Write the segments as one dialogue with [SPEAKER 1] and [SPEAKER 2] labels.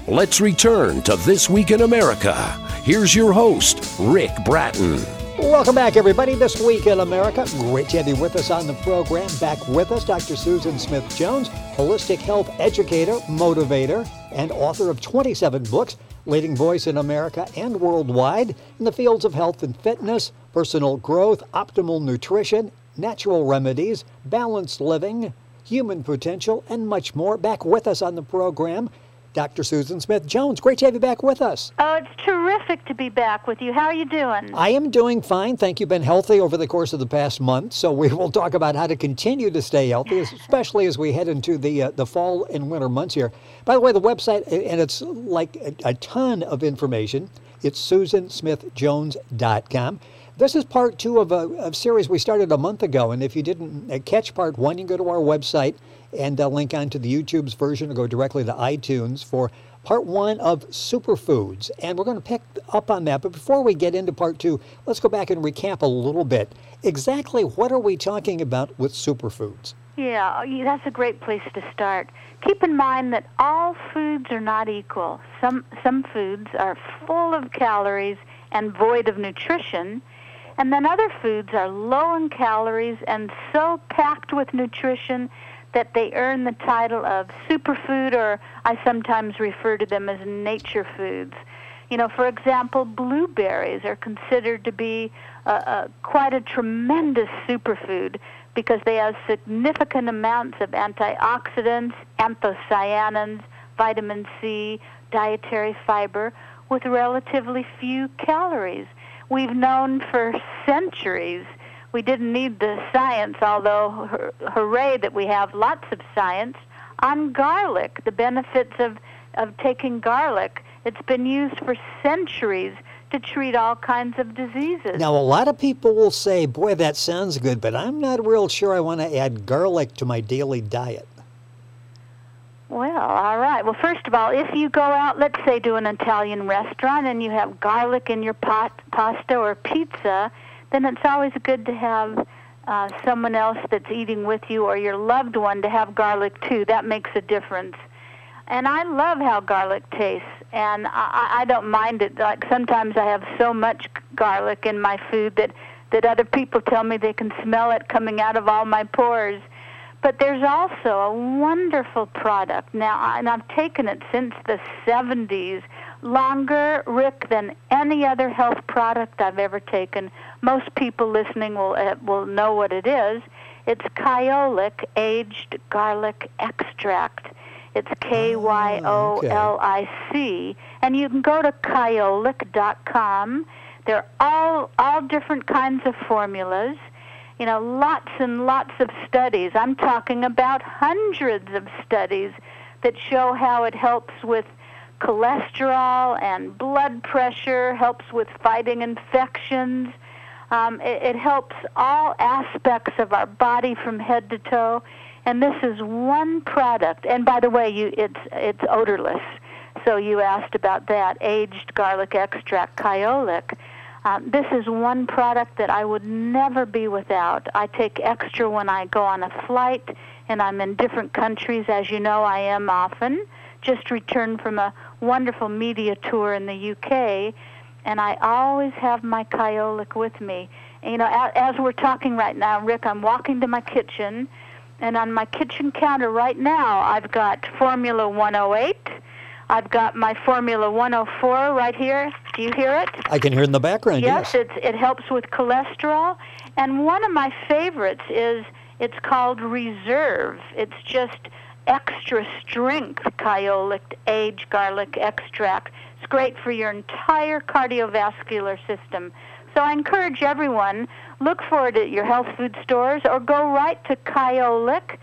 [SPEAKER 1] Let's return to This Week in America. Here's your host, Rick Bratton.
[SPEAKER 2] Welcome back, everybody. This Week in America. Great to have you with us on the program. Back with us, Dr. Susan Smith-Jones, holistic health educator, motivator, and author of 27 books, leading voice in America and worldwide in the fields of health and fitness, personal growth, optimal nutrition, natural remedies, balanced living, human potential, and much more. Back with us on the program, Dr. Susan Smith-Jones. Great to have you back with us.
[SPEAKER 3] Oh, it's terrific to be back with you. How are you doing?
[SPEAKER 2] I am doing fine. Thank you. Been healthy over the course of the past month, so we will talk about how to continue to stay healthy, especially as we head into the fall and winter months here. By the way, the website, and it's like a ton of information, it's susansmithjones.com. This is part 2 of a series we started a month ago, and if you didn't catch part 1, you can go to our website and link onto the YouTube's version or go directly to iTunes for part 1 of superfoods. And we're going to pick up on that. But before we get into part 2, let's go back and recap a little bit. Exactly what are we talking about with superfoods?
[SPEAKER 3] Yeah, that's a great place to start. Keep in mind that all foods are not equal. Some foods are full of calories and void of nutrition, and then other foods are low in calories and so packed with nutrition that they earn the title of superfood, or I sometimes refer to them as nature foods. You know, for example, blueberries are considered to be quite a tremendous superfood because they have significant amounts of antioxidants, anthocyanins, vitamin C, dietary fiber, with relatively few calories. We've known for centuries, we didn't need the science, although hooray that we have lots of science, on garlic, the benefits of taking garlic. It's been used for centuries to treat all kinds of diseases.
[SPEAKER 2] Now, a lot of people will say, boy, that sounds good, but I'm not real sure I want to add garlic to my daily diet.
[SPEAKER 3] Well, all right. Well, first of all, if you go out, let's say, to an Italian restaurant and you have garlic in your pasta or pizza, then it's always good to have someone else that's eating with you or your loved one to have garlic too. That makes a difference. And I love how garlic tastes, and I don't mind it. Like sometimes I have so much garlic in my food that other people tell me they can smell it coming out of all my pores. But there's also a wonderful product now, and I've taken it since the 70s, longer, Rick, than any other health product I've ever taken. Most people listening will know what it is. It's Kyolic Aged Garlic Extract. It's Kyolic, and you can go to kyolic.com. They're all different kinds of formulas. You know, lots and lots of studies. I'm talking about hundreds of studies that show how it helps with cholesterol and blood pressure, helps with fighting infections. It helps all aspects of our body from head to toe. And this is one product. And by the way, it's odorless. So you asked about that, aged garlic extract, Kyolic. This is one product that I would never be without. I take extra when I go on a flight, and I'm in different countries. As you know, I am often. Just returned from a wonderful media tour in the UK, and I always have my Kyolic with me. And, you know, as we're talking right now, Rick, I'm walking to my kitchen, and on my kitchen counter right now, I've got Formula 108. I've got my Formula 104 right here. Do you hear it?
[SPEAKER 2] I can hear it in the background, yes.
[SPEAKER 3] Yes, it helps with cholesterol. And one of my favorites is, it's called Reserve. It's just extra strength Kyolic aged garlic extract. It's great for your entire cardiovascular system. So I encourage everyone, look for it at your health food stores or go right to Kyolic,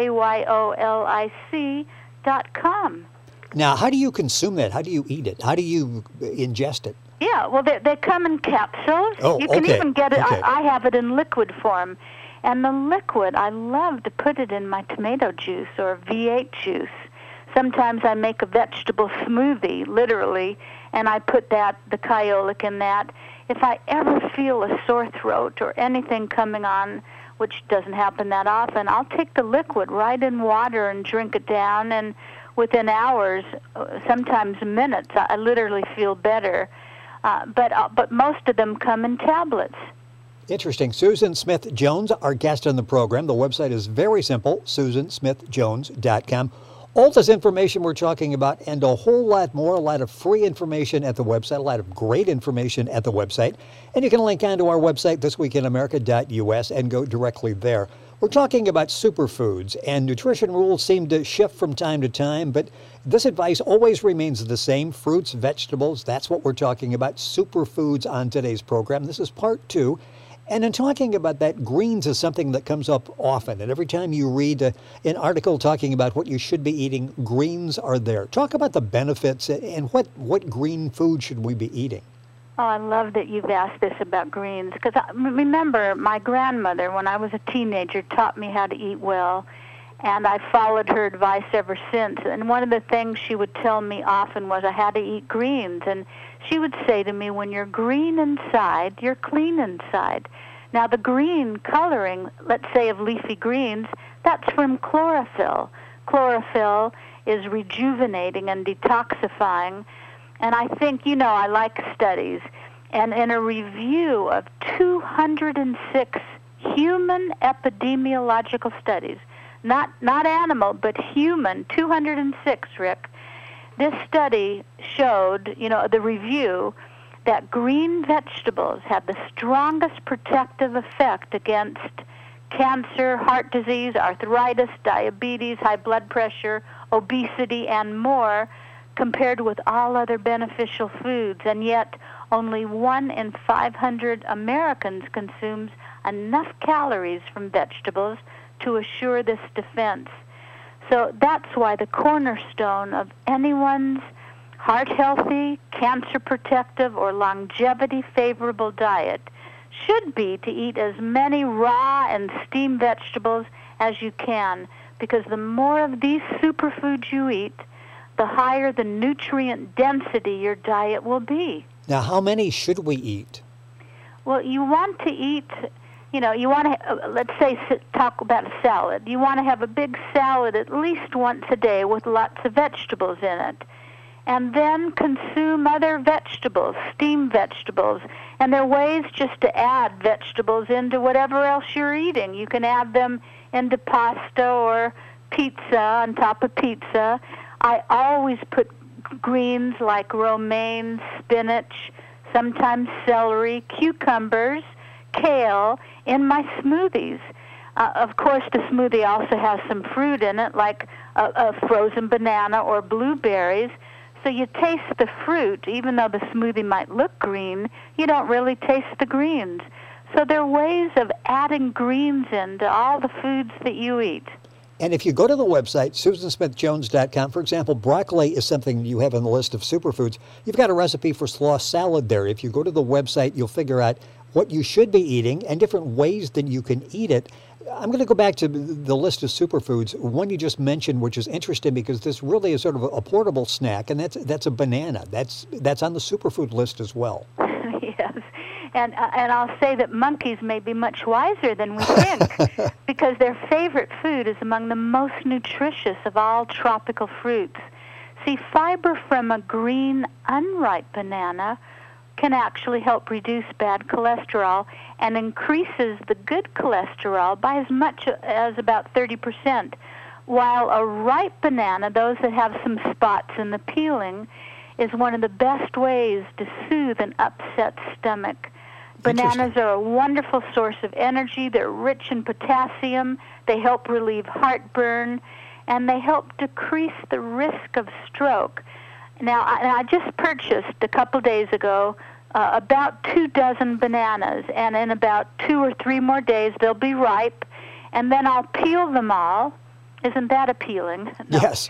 [SPEAKER 3] Kyolic.com.
[SPEAKER 2] Now, how do you consume that? How do you eat it? How do you ingest it?
[SPEAKER 3] Yeah, well, they come in capsules.
[SPEAKER 2] Oh,
[SPEAKER 3] you can even get it.
[SPEAKER 2] Okay.
[SPEAKER 3] I have it in liquid form. And the liquid, I love to put it in my tomato juice or V8 juice. Sometimes I make a vegetable smoothie, literally, and I put the Kyolic in that. If I ever feel a sore throat or anything coming on, which doesn't happen that often, I'll take the liquid right in water and drink it down. And within hours, sometimes minutes. I literally feel better. But most of them come in tablets.
[SPEAKER 2] Interesting. Susan Smith Jones, our guest on the program. The website is very simple, susansmithjones.com. All this information we're talking about and a whole lot more, a lot of free information at the website, a lot of great information at the website. And you can link onto our website, thisweekinamerica.us, and go directly there. We're talking about superfoods, and nutrition rules seem to shift from time to time, but this advice always remains the same. Fruits, vegetables, that's what we're talking about. Superfoods on today's program. This is part 2. And in talking about that, greens is something that comes up often. And every time you read an article talking about what you should be eating, greens are there. Talk about the benefits and what green food should we be eating?
[SPEAKER 3] Oh, I love that you've asked this about greens, because I remember my grandmother, when I was a teenager, taught me how to eat well, and I followed her advice ever since. And one of the things she would tell me often was I had to eat greens, and she would say to me, when you're green inside, you're clean inside. Now, the green coloring, let's say of leafy greens, that's from chlorophyll. Chlorophyll is rejuvenating and detoxifying. And I think, I like studies. And in a review of 206 human epidemiological studies, not animal, but human, 206, Rick, this study showed, the review, that green vegetables have the strongest protective effect against cancer, heart disease, arthritis, diabetes, high blood pressure, obesity, and more, compared with all other beneficial foods. And yet, only 1 in 500 Americans consumes enough calories from vegetables to assure this defense. So that's why the cornerstone of anyone's heart-healthy, cancer-protective, or longevity-favorable diet should be to eat as many raw and steamed vegetables as you can, because the more of these superfoods you eat, the higher the nutrient density your diet will be.
[SPEAKER 2] Now, how many should we eat?
[SPEAKER 3] Well, you want to eat, you want to, let's say, talk about a salad. You want to have a big salad at least once a day with lots of vegetables in it. And then consume other vegetables, steamed vegetables. And there are ways just to add vegetables into whatever else you're eating. You can add them into pasta or pizza, on top of pizza. I always put greens like romaine, spinach, sometimes celery, cucumbers, kale in my smoothies. Of course, the smoothie also has some fruit in it, like a frozen banana or blueberries. So you taste the fruit. Even though the smoothie might look green, you don't really taste the greens. So there are ways of adding greens into all the foods that you eat.
[SPEAKER 2] And if you go to the website, susansmithjones.com, for example, broccoli is something you have on the list of superfoods. You've got a recipe for slaw salad there. If you go to the website, you'll figure out what you should be eating and different ways that you can eat it. I'm going to go back to the list of superfoods. One you just mentioned, which is interesting because this really is sort of a portable snack, and that's a banana. That's on the superfood list as well.
[SPEAKER 3] Yes. And I'll say that monkeys may be much wiser than we think because their favorite food is among the most nutritious of all tropical fruits. See, fiber from a green, unripe banana can actually help reduce bad cholesterol and increases the good cholesterol by as much as about 30%, while a ripe banana, those that have some spots in the peeling, is one of the best ways to soothe an upset stomach. Bananas are a wonderful source of energy. They're rich in potassium. They help relieve heartburn, and they help decrease the risk of stroke. Now, I just purchased a couple days ago about 24 bananas, and in about 2 or 3 more days they'll be ripe, and then I'll peel them all. Isn't that appealing? No.
[SPEAKER 2] Yes.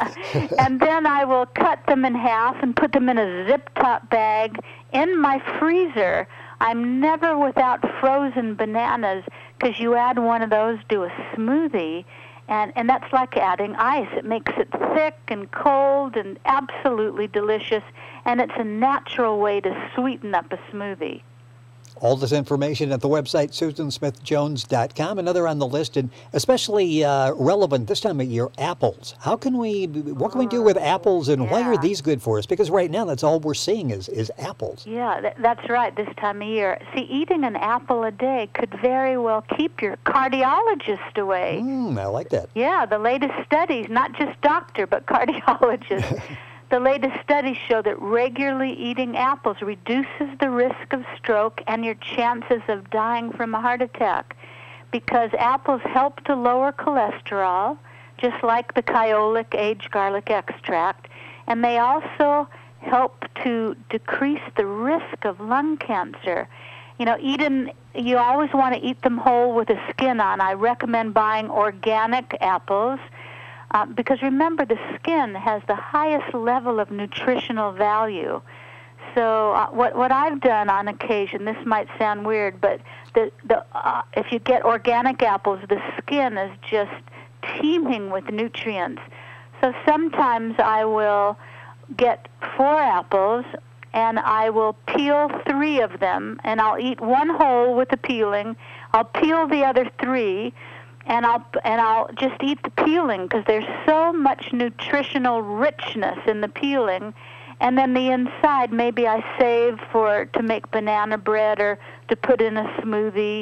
[SPEAKER 3] And then I will cut them in half and put them in a zip-top bag in my freezer. I'm never without frozen bananas because you add one of those to a smoothie, and that's like adding ice. It makes it thick and cold and absolutely delicious, and it's a natural way to sweeten up a smoothie.
[SPEAKER 2] All this information at the website, SusanSmithJones.com. Another on the list, and especially relevant this time of year, apples. What can we do with apples, and why are these good for us? Because right now, that's all we're seeing is apples.
[SPEAKER 3] Yeah, that's right, this time of year. See, eating an apple a day could very well keep your cardiologist away.
[SPEAKER 2] I like that.
[SPEAKER 3] Yeah, the latest studies, not just doctor, but cardiologist. The latest studies show that regularly eating apples reduces the risk of stroke and your chances of dying from a heart attack, because apples help to lower cholesterol, just like the Kyolic aged garlic extract, and they also help to decrease the risk of lung cancer. You know, you always want to eat them whole with the skin on. I recommend buying organic apples. Because remember, the skin has the highest level of nutritional value. So what I've done on occasion, this might sound weird, but if you get organic apples, the skin is just teeming with nutrients. So sometimes I will get 4 apples, and I will peel 3 of them, and I'll eat one whole with the peeling. I'll peel the other 3. And I'll just eat the peeling, because there's so much nutritional richness in the peeling. And then the inside, maybe I save to make banana bread or to put in a smoothie,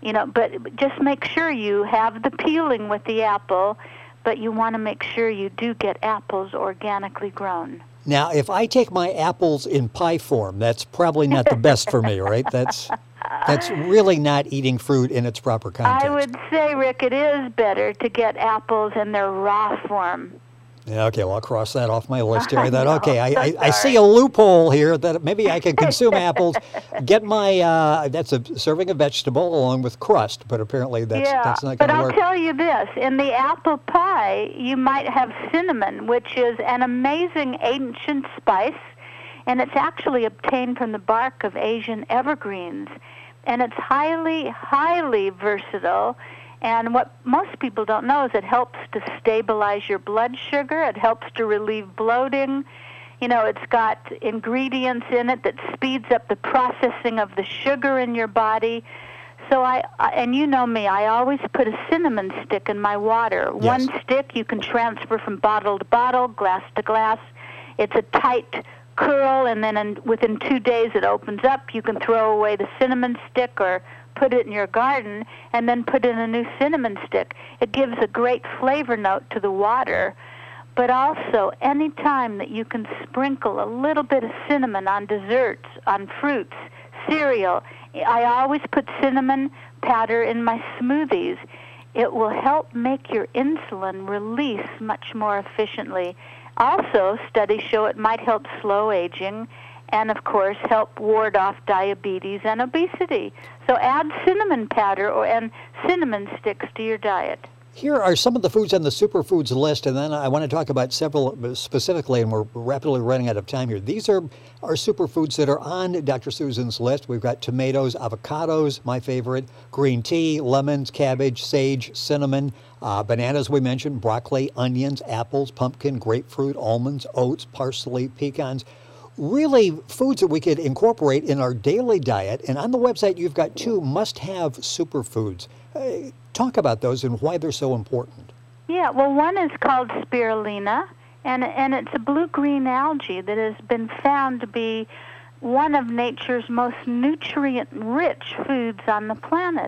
[SPEAKER 3] but just make sure you have the peeling with the apple, but you want to make sure you do get apples organically grown.
[SPEAKER 2] Now, if I take my apples in pie form, that's probably not the best for me, right? That's really not eating fruit in its proper context.
[SPEAKER 3] I would say, Rick, it is better to get apples in their raw form.
[SPEAKER 2] Yeah, okay, well, I'll cross that off my list here. I see a loophole here that maybe I can consume apples, get my, that's a serving of vegetable along with crust, but apparently that's not going to work.
[SPEAKER 3] But I'll tell you this, in the apple pie, you might have cinnamon, which is an amazing ancient spice, and it's actually obtained from the bark of Asian evergreens, and it's highly, highly versatile. And what most people don't know is it helps to stabilize your blood sugar. It helps to relieve bloating. It's got ingredients in it that speeds up the processing of the sugar in your body. So and you know me, I always put a cinnamon stick in my water.
[SPEAKER 2] Yes.
[SPEAKER 3] One stick you can transfer from bottle to bottle, glass to glass. It's a tight curl, and then within 2 days it opens up. You can throw away the cinnamon stick or put it in your garden, and then put in a new cinnamon stick. It gives a great flavor note to the water, but also any time that you can sprinkle a little bit of cinnamon on desserts, on fruits, cereal. I always put cinnamon powder in my smoothies. It will help make your insulin release much more efficiently. Also, studies show it might help slow aging, and, of course, help ward off diabetes and obesity. So add cinnamon powder and cinnamon sticks to your diet.
[SPEAKER 2] Here are some of the foods on the superfoods list, and then I want to talk about several specifically, and we're rapidly running out of time here. These are superfoods that are on Dr. Susan's list. We've got tomatoes, avocados, my favorite, green tea, lemons, cabbage, sage, cinnamon, bananas we mentioned, broccoli, onions, apples, pumpkin, grapefruit, almonds, oats, parsley, pecans. Really foods that we could incorporate in our daily diet. And on the website, you've got 2 must-have superfoods. Talk about those and why they're so important.
[SPEAKER 3] Yeah, well, one is called spirulina, and it's a blue-green algae that has been found to be one of nature's most nutrient-rich foods on the planet.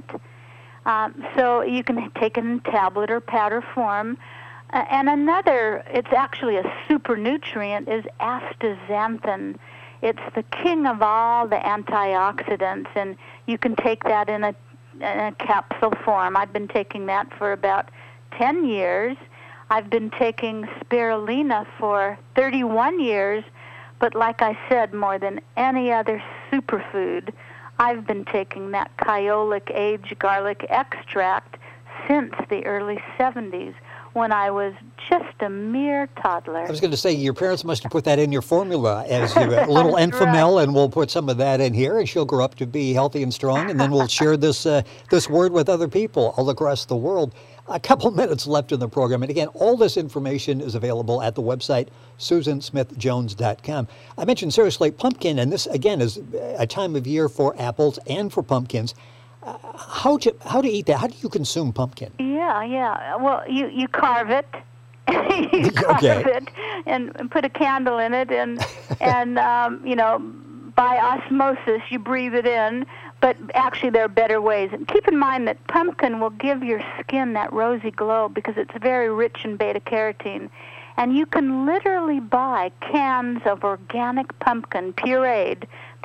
[SPEAKER 3] So you can take it in tablet or powder form. And another, it's actually a super nutrient, is astaxanthin. It's the king of all the antioxidants, and you can take that in a capsule form. I've been taking that for about 10 years. I've been taking spirulina for 31 years, but like I said, more than any other superfood, I've been taking that Kyolic aged garlic extract since the early 70s. when I was just a mere toddler.
[SPEAKER 2] I was going to say, your parents must have put that in your formula as a little Enfamil, and we'll put some of that in here, and she'll grow up to be healthy and strong, and then we'll share this word with other people all across the world. A couple minutes left in the program, and again, all this information is available at the website, SusanSmithJones.com. I mentioned, seriously, pumpkin, and this, again, is a time of year for apples and for pumpkins. How to eat that? How do you consume pumpkin?
[SPEAKER 3] Yeah. Well, you carve it. You carve it and put a candle in it, and by osmosis you breathe it in. But actually, there are better ways. And keep in mind that pumpkin will give your skin that rosy glow because it's very rich in beta-carotene. And you can literally buy cans of organic pumpkin pureed.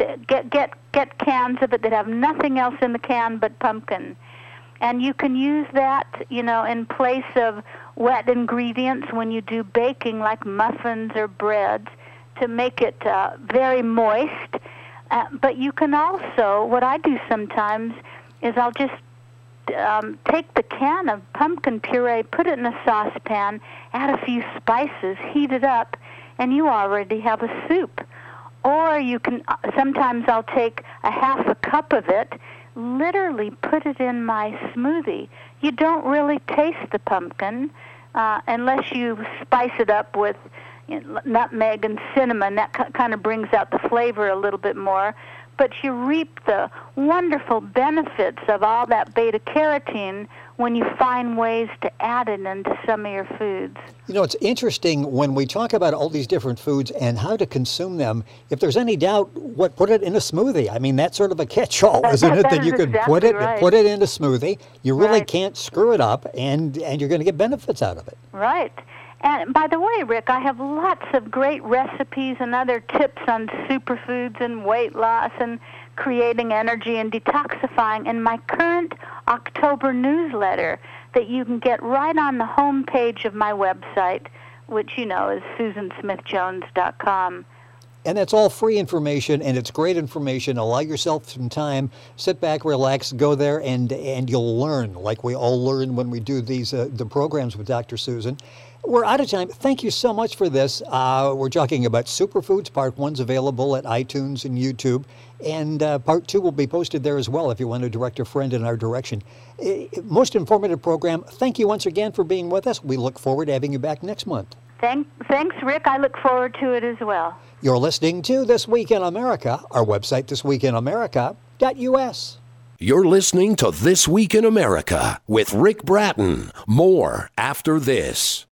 [SPEAKER 3] Get cans of it that have nothing else in the can but pumpkin. And you can use that, in place of wet ingredients when you do baking like muffins or breads to make it very moist. But you can also, what I do sometimes is I'll just take the can of pumpkin puree, put it in a saucepan, add a few spices, heat it up, and you already have a soup. Or you can, sometimes I'll take a half a cup of it, literally put it in my smoothie. You don't really taste the pumpkin unless you spice it up with nutmeg and cinnamon. That kind of brings out the flavor a little bit more. But you reap the wonderful benefits of all that beta-carotene when you find ways to add it into some of your foods.
[SPEAKER 2] It's interesting when we talk about all these different foods and how to consume them. If there's any doubt, put it in a smoothie? I mean, that's sort of a catch-all, isn't it? That you can put it in a smoothie. You really can't screw it up, and you're going to get benefits out of it.
[SPEAKER 3] Right. And by the way, Rick, I have lots of great recipes and other tips on superfoods and weight loss and creating energy and detoxifying in my current October newsletter that you can get right on the home page of my website, which is SusanSmithJones.com.
[SPEAKER 2] And that's all free information, and it's great information. Allow yourself some time, sit back, relax, go there, and you'll learn, like we all learn when we do these the programs with Dr. Susan. We're out of time. Thank you so much for this. We're talking about superfoods. Part 1's available at iTunes and YouTube, and Part 2 will be posted there as well if you want to direct a friend in our direction. Most informative program. Thank you once again for being with us. We look forward to having you back next month.
[SPEAKER 3] Thanks, Rick. I look forward to it as well.
[SPEAKER 2] You're listening to This Week in America. Our website, thisweekinamerica.us.
[SPEAKER 1] You're listening to This Week in America with Rick Bratton. More after this.